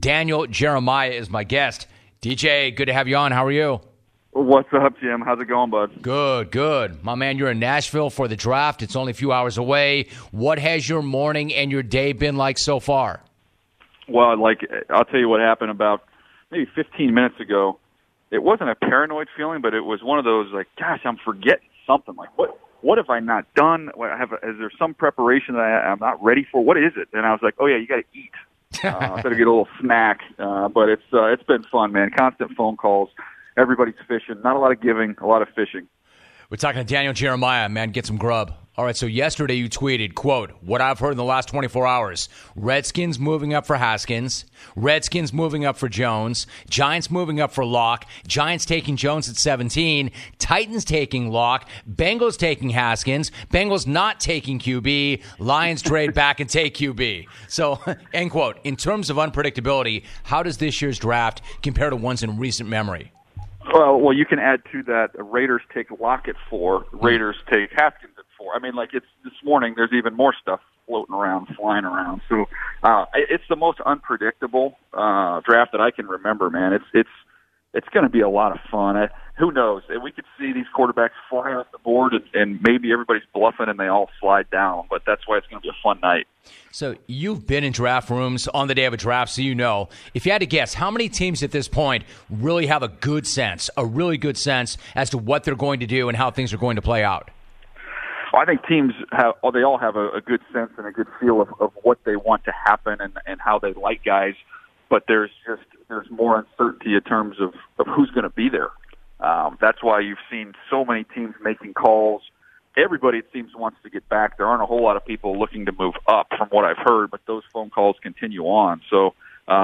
Daniel Jeremiah is my guest. DJ, good to have you on. How are you? What's up, Jim? How's it going, bud? Good. My man, you're in Nashville for the draft. It's only a few hours away. What has your morning and your day been like so far? Well, I'll tell you what happened about maybe 15 minutes ago. It wasn't a paranoid feeling, but it was one of those like, gosh, I'm forgetting something. Like, what have I not done? Is there some preparation that I'm not ready for? What is it? And I was like, oh yeah, you got to eat. I got to get a little snack. But it's been fun, man. Constant phone calls. Everybody's fishing. Not a lot of giving, a lot of fishing. We're talking to Daniel Jeremiah, man. Get some grub. All right, so yesterday you tweeted, quote, what I've heard in the last 24 hours, Redskins moving up for Haskins, Redskins moving up for Jones, Giants moving up for Locke, Giants taking Jones at 17, Titans taking Locke, Bengals taking Haskins, Bengals not taking QB, Lions trade back and take QB. So, end quote. In terms of unpredictability, how does this year's draft compare to ones in recent memory? Well, you can add to that. Raiders take Locke at 4. Raiders take Haskins at 4. I mean, it's this morning. There's even more stuff floating around, flying around. So it's the most unpredictable draft that I can remember, man. It's going to be a lot of fun. Who knows? We could see these quarterbacks fly off the board, and maybe everybody's bluffing and they all slide down. But that's why it's going to be a fun night. So you've been in draft rooms on the day of a draft, so you know. If you had to guess, how many teams at this point really have a really good sense as to what they're going to do and how things are going to play out? Well, I think teams they all have a good sense and a good feel of what they want to happen and how they like guys. But there's more uncertainty in terms of who's going to be there. That's why you've seen so many teams making calls. Everybody, it seems, wants to get back. There aren't a whole lot of people looking to move up from what I've heard, but those phone calls continue on. So,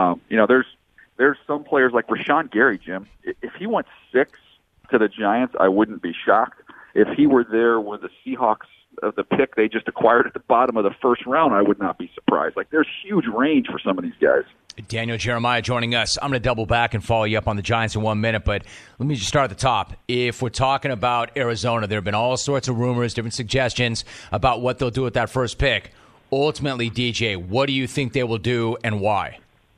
there's some players like Rashawn Gary, Jim. If he went 6 to the Giants, I wouldn't be shocked. If he were there with the Seahawks of the pick they just acquired at the bottom of the first round, I would not be surprised. There's huge range for some of these guys. Daniel Jeremiah joining us. I'm going to double back and follow you up on the Giants in 1 minute, but let me just start at the top. If we're talking about Arizona, there have been all sorts of rumors, different suggestions about what they'll do with that first pick. Ultimately, DJ, what do you think they will do and why?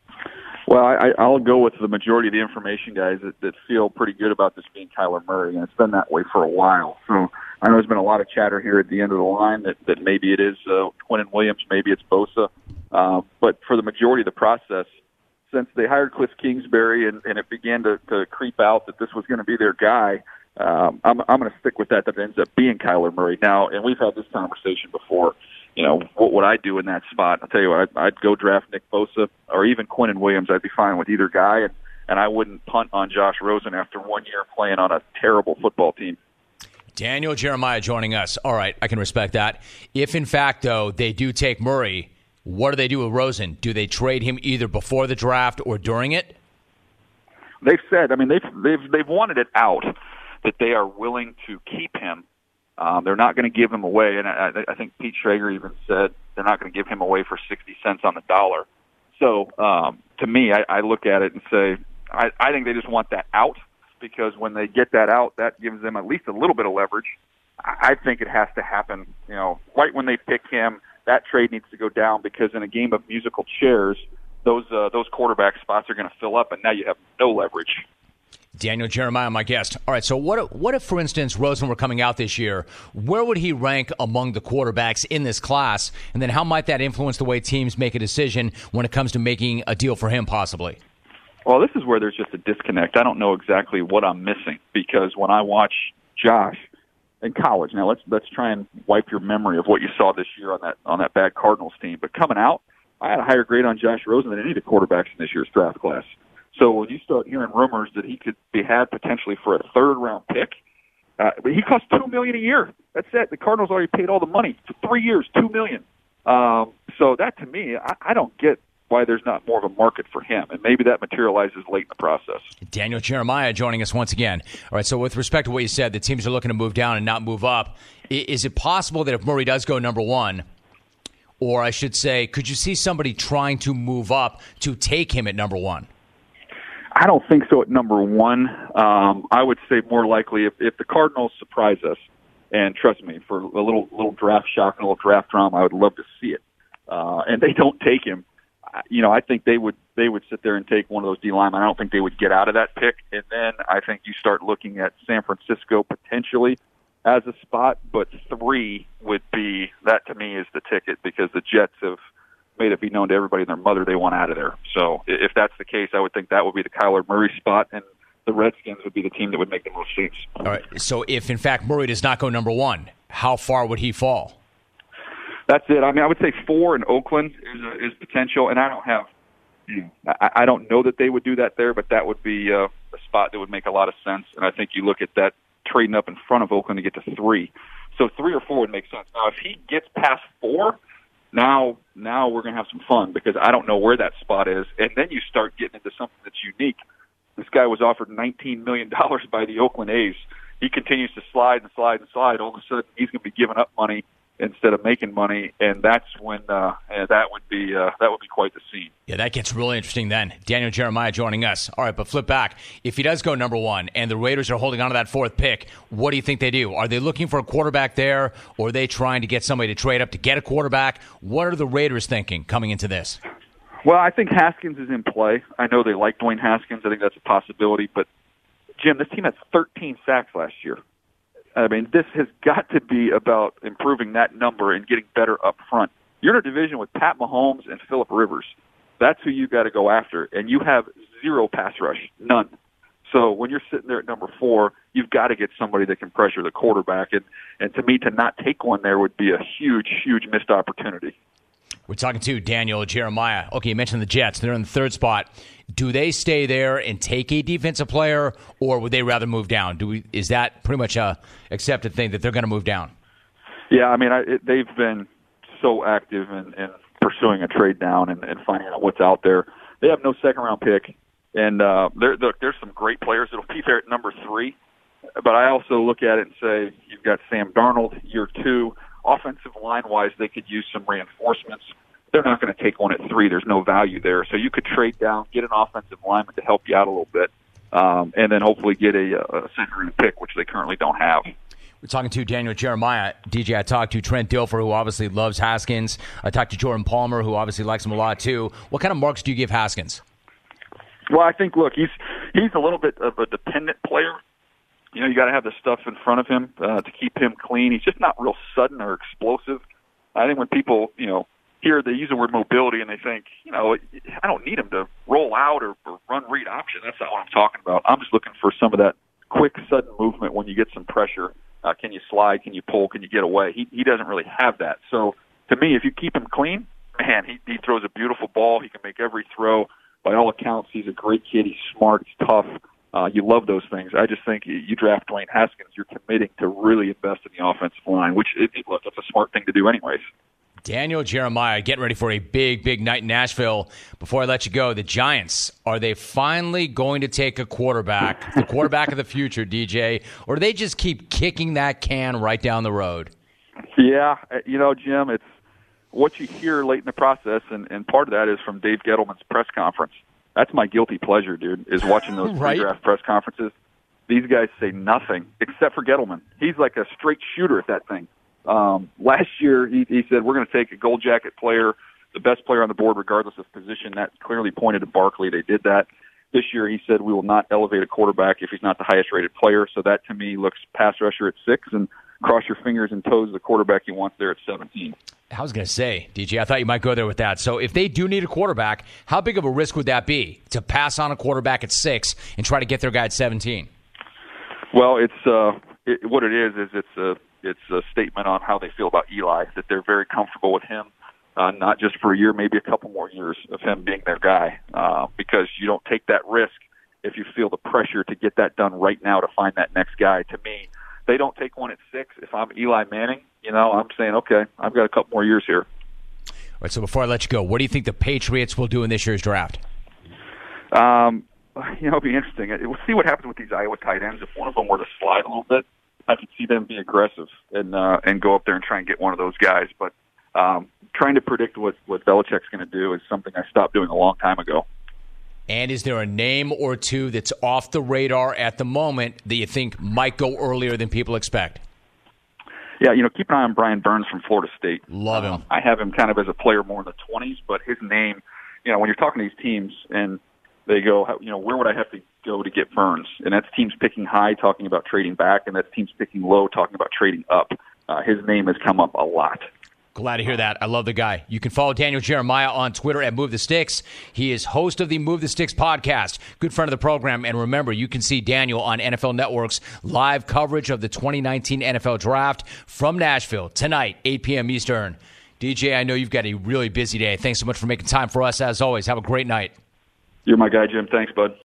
Well, I'll go with the majority of the information guys that feel pretty good about this being Kyler Murray, and it's been that way for a while. So I know there's been a lot of chatter here at the end of the line that maybe it is Quinnen Williams, maybe it's Bosa. But for the majority of the process, since they hired Cliff Kingsbury and it began to creep out that this was going to be their guy, I'm going to stick with that ends up being Kyler Murray. Now, and we've had this conversation before, what would I do in that spot? I'll tell you what, I'd go draft Nick Bosa or even Quinnen Williams. I'd be fine with either guy, and I wouldn't punt on Josh Rosen after 1 year playing on a terrible football team. Daniel Jeremiah joining us. All right, I can respect that. If, in fact, though, they do take Murray, what do they do with Rosen? Do they trade him either before the draft or during it? They've said, they've wanted it out that they are willing to keep him. They're not going to give him away, and I think Pete Schrager even said they're not going to give him away for 60 cents on the dollar. So to me, I look at it and say, I think they just want that out, because when they get that out, that gives them at least a little bit of leverage. I think it has to happen, right when they pick him. That trade needs to go down, because in a game of musical chairs, those quarterback spots are going to fill up, and now you have no leverage. Daniel Jeremiah, my guest. All right, so what if, for instance, Rosen were coming out this year? Where would he rank among the quarterbacks in this class? And then how might that influence the way teams make a decision when it comes to making a deal for him, possibly? Well, this is where there's just a disconnect. I don't know exactly what I'm missing, because when I watch Josh in college, now let's try and wipe your memory of what you saw this year on that bad Cardinals team. But coming out, I had a higher grade on Josh Rosen than any of the quarterbacks in this year's draft class. So when you start hearing rumors that he could be had potentially for a third-round pick, but he costs $2 million a year. That's it. The Cardinals already paid all the money for 3 years, $2 million. So that, to me, I don't get why there's not more of a market for him, and maybe that materializes late in the process. Daniel Jeremiah joining us once again. All right, so with respect to what you said, the teams are looking to move down and not move up. Is it possible that if Murray does go number one, or I should say, could you see somebody trying to move up to take him at number one? I don't think so at number one. I would say more likely if the Cardinals surprise us, and trust me, for a little draft shock and a little draft drama, I would love to see it. And they don't take him. I think they would sit there and take one of those D linemen. I don't think they would get out of that pick. And then I think you start looking at San Francisco potentially as a spot, but 3 would be, that to me is the ticket, because the Jets have made it be known to everybody and their mother they want out of there. So if that's the case, I would think that would be the Kyler Murray spot, and the Redskins would be the team that would make the most sense. All right. So if, in fact, Murray does not go number 1, how far would he fall? That's it. I mean, I would say 4 in Oakland is potential, and I don't have, I don't know that they would do that there, but that would be a spot that would make a lot of sense. And I think you look at that trading up in front of Oakland to get to 3. So 3 or 4 would make sense. Now, if he gets past 4, now we're going to have some fun, because I don't know where that spot is. And then you start getting into something that's unique. This guy was offered $19 million by the Oakland A's. He continues to slide and slide and slide. All of a sudden, he's going to be giving up money instead of making money, and that's when that would be quite the scene. Yeah, that gets really interesting then. Daniel Jeremiah joining us. All right, but flip back. If he does go number 1 and the Raiders are holding on to that 4th pick, what do you think they do? Are they looking for a quarterback there, or are they trying to get somebody to trade up to get a quarterback? What are the Raiders thinking coming into this? Well, I think Haskins is in play. I know they like Dwayne Haskins. I think that's a possibility. But, Jim, this team had 13 sacks last year. I mean, this has got to be about improving that number and getting better up front. You're in a division with Pat Mahomes and Phillip Rivers. That's who you got to go after. And you have 0 pass rush, none. So when you're sitting there at number 4, you've got to get somebody that can pressure the quarterback. And to me, to not take one there would be a huge, huge missed opportunity. We're talking to Daniel Jeremiah. Okay, you mentioned the Jets. They're in the 3rd spot. Do they stay there and take a defensive player, or would they rather move down? Is that pretty much a accepted thing that they're going to move down? Yeah, I mean, they've been so active in pursuing a trade down and finding out what's out there. They have no second-round pick, and there's some great players that'll be there at number 3. But I also look at it and say, you've got Sam Darnold, year 2. Offensive line-wise, they could use some reinforcements. They're not going to take one at 3. There's no value there. So you could trade down, get an offensive lineman to help you out a little bit, and then hopefully get a second-round pick, which they currently don't have. We're talking to Daniel Jeremiah. DJ, I talked to Trent Dilfer, who obviously loves Haskins. I talked to Jordan Palmer, who obviously likes him a lot, too. What kind of marks do you give Haskins? Well, I think, look, he's a little bit of a dependent player. You got to have the stuff in front of him to keep him clean. He's just not real sudden or explosive. I think when people, hear they use the word mobility and they think, I don't need him to roll out or run read option. That's not what I'm talking about. I'm just looking for some of that quick, sudden movement when you get some pressure. Can you slide? Can you pull? Can you get away? He doesn't really have that. So to me, if you keep him clean, man, he throws a beautiful ball. He can make every throw. By all accounts, he's a great kid. He's smart. He's tough. You love those things. I just think you draft Dwayne Haskins, you're committing to really invest in the offensive line, which look, that's a smart thing to do anyways. Daniel Jeremiah getting ready for a big, big night in Nashville. Before I let you go, the Giants, are they finally going to take a quarterback, the quarterback of the future, DJ, or do they just keep kicking that can right down the road? Yeah, Jim, it's what you hear late in the process, and part of that is from Dave Gettleman's press conference. That's my guilty pleasure, dude, is watching those pre-draft press conferences. These guys say nothing except for Gettleman. He's like a straight shooter at that thing. Last year, he said, we're going to take a gold jacket player, the best player on the board regardless of position. That clearly pointed to Barkley. They did that. This year, he said, we will not elevate a quarterback if he's not the highest-rated player. So that, to me, looks pass rusher at 6, and cross your fingers and toes the quarterback he wants there at 17. I was going to say, DJ, I thought you might go there with that. So if they do need a quarterback, how big of a risk would that be to pass on a quarterback at 6 and try to get their guy at 17? Well, what it is it's a statement on how they feel about Eli, that they're very comfortable with him, not just for a year, maybe a couple more years of him being their guy, because you don't take that risk if you feel the pressure to get that done right now to find that next guy. To me, they don't take one at 6. If I'm Eli Manning, I'm saying, okay, I've got a couple more years here. All right, so before I let you go, what do you think the Patriots will do in this year's draft? It'll be interesting. We'll see what happens with these Iowa tight ends. If one of them were to slide a little bit, I could see them be aggressive and go up there and try and get one of those guys. But trying to predict what Belichick's going to do is something I stopped doing a long time ago. And is there a name or two that's off the radar at the moment that you think might go earlier than people expect? Yeah, keep an eye on Brian Burns from Florida State. Love him. I have him kind of as a player more in the 20s, but his name when you're talking to these teams and they go, where would I have to go to get Burns? And that's teams picking high, talking about trading back, and that's teams picking low, talking about trading up. His name has come up a lot. Glad to hear that. I love the guy. You can follow Daniel Jeremiah on Twitter at Move the Sticks. He is host of the Move the Sticks podcast, good friend of the program. And remember, you can see Daniel on NFL Network's live coverage of the 2019 NFL Draft from Nashville tonight, 8 p.m. Eastern. DJ, I know you've got a really busy day. Thanks so much for making time for us, as always. Have a great night. You're my guy, Jim. Thanks, bud.